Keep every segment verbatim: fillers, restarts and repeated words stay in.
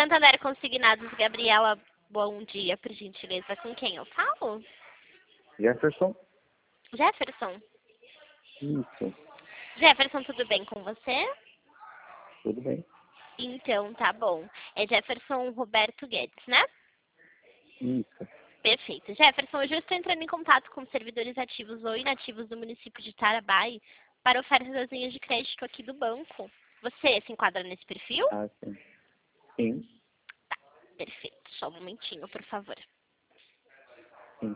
Santander Consignados, Gabriela, bom dia, por gentileza. Com quem eu falo? Jefferson? Jefferson? Isso, Jefferson, tudo bem com você? tudo bem. Então, tá bom. É Jefferson Roberto Guedes, né? Isso. Perfeito. Jefferson, hoje eu estou entrando em contato com servidores ativos ou inativos do município de Tarabai para ofertas das linhas de crédito aqui do banco. Você se enquadra nesse perfil? Ah, sim. Sim, Tá, perfeito. Só um momentinho, por favor. sim.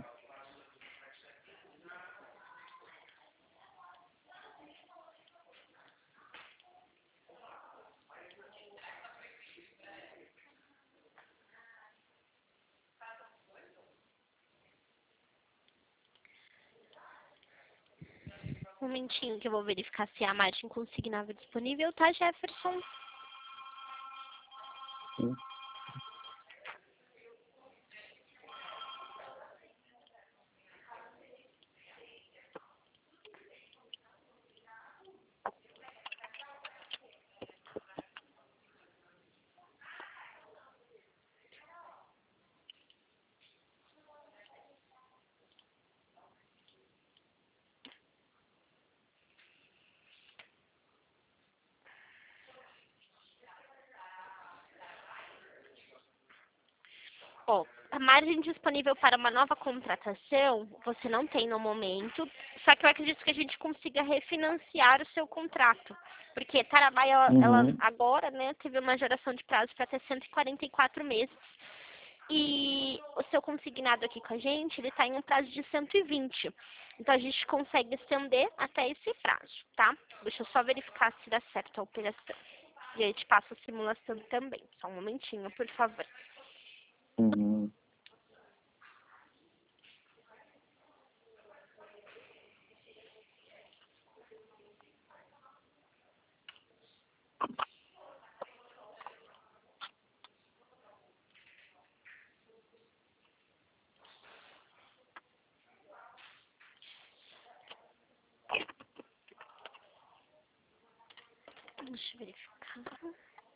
Um momentinho que eu vou verificar se a margem consignável é disponível, tá, Jefferson? Sim. Ó, a margem disponível para uma nova contratação, você não tem no momento, só que eu acredito que a gente consiga refinanciar o seu contrato. Porque Tarabai, ela, ela Uhum. agora, né, teve uma geração de prazo para ter cento e quarenta e quatro meses. E o seu consignado aqui com a gente, ele está em um prazo de cento e vinte. Então, a gente consegue estender até esse prazo, tá? Deixa eu só verificar se dá certo a operação. E aí, te passo a simulação também. Só um momentinho, por favor. Uhum. Deixa eu verificar.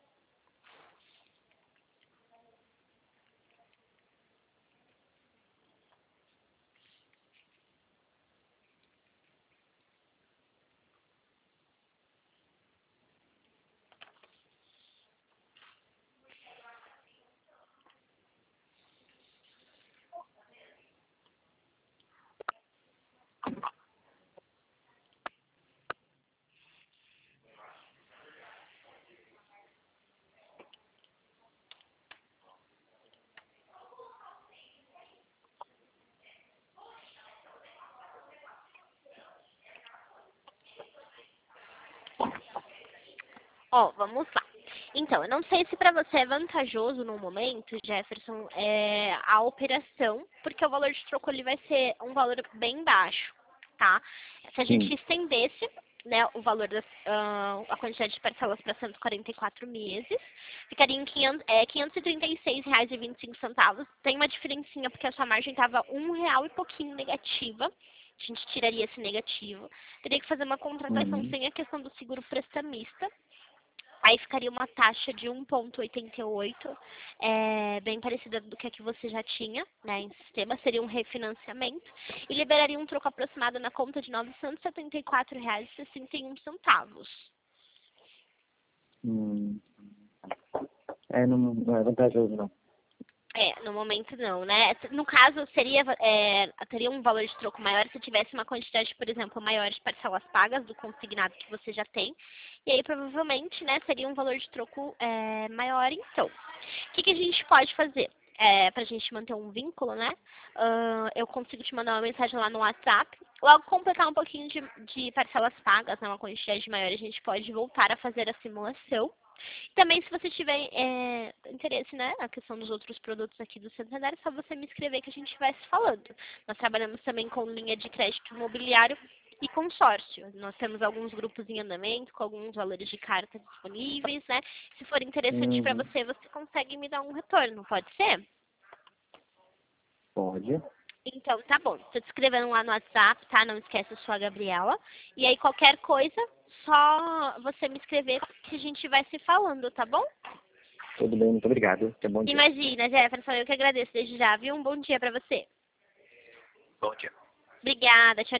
Ó, vamos lá. Então, eu não sei se para você é vantajoso no momento, Jefferson, é, a operação, porque o valor de troco ele vai ser um valor bem baixo, tá? Se a gente Sim. estendesse, né, o valor das, ah, a quantidade de parcelas para cento e quarenta e quatro meses, ficaria em quinhentos, é, quinhentos e trinta e seis reais e vinte e cinco centavos. Tem uma diferencinha porque a sua margem estava um real e pouquinho negativa. A gente tiraria esse negativo. Teria que fazer uma contratação Uhum. sem a questão do seguro prestamista. Aí ficaria uma taxa de um vírgula oitenta e oito, é, bem parecida do que a que você já tinha, né, em sistema. Seria um refinanciamento e liberaria um troco aproximado na conta de novecentos e setenta e quatro reais e sessenta e um centavos. Hum. É, não, não é vantajoso, não. É, no momento não, né? No caso, seria, é, teria um valor de troco maior se tivesse uma quantidade, por exemplo, maior de parcelas pagas do consignado que você já tem. E aí, provavelmente, né, seria um valor de troco é, maior, então. O que, que a gente pode fazer? É, pra gente manter um vínculo, né? Ah, eu consigo te mandar uma mensagem lá no WhatsApp. Logo completar um pouquinho de, de parcelas pagas, né, uma quantidade maior, a gente pode voltar a fazer a simulação. Também, se você tiver é, interesse, né, na questão dos outros produtos aqui do Santander, é só você me escrever que a gente vai se falando. Nós trabalhamos também com linha de crédito imobiliário e consórcio. Nós temos alguns grupos em andamento, com alguns valores de carta disponíveis, né? Se for interessante para Uhum. você, você consegue me dar um retorno, pode ser? Pode. Então, tá bom. Tô te escrevendo lá no WhatsApp, tá? Não esquece, eu sou a Gabriela. E aí, qualquer coisa, só você me escrever que a gente vai se falando, tá bom? Tudo bem, muito obrigado. Tenha um bom dia. Imagina, Jefferson, eu que agradeço desde já, viu? Um bom dia pra você. Bom dia. Obrigada, tchau.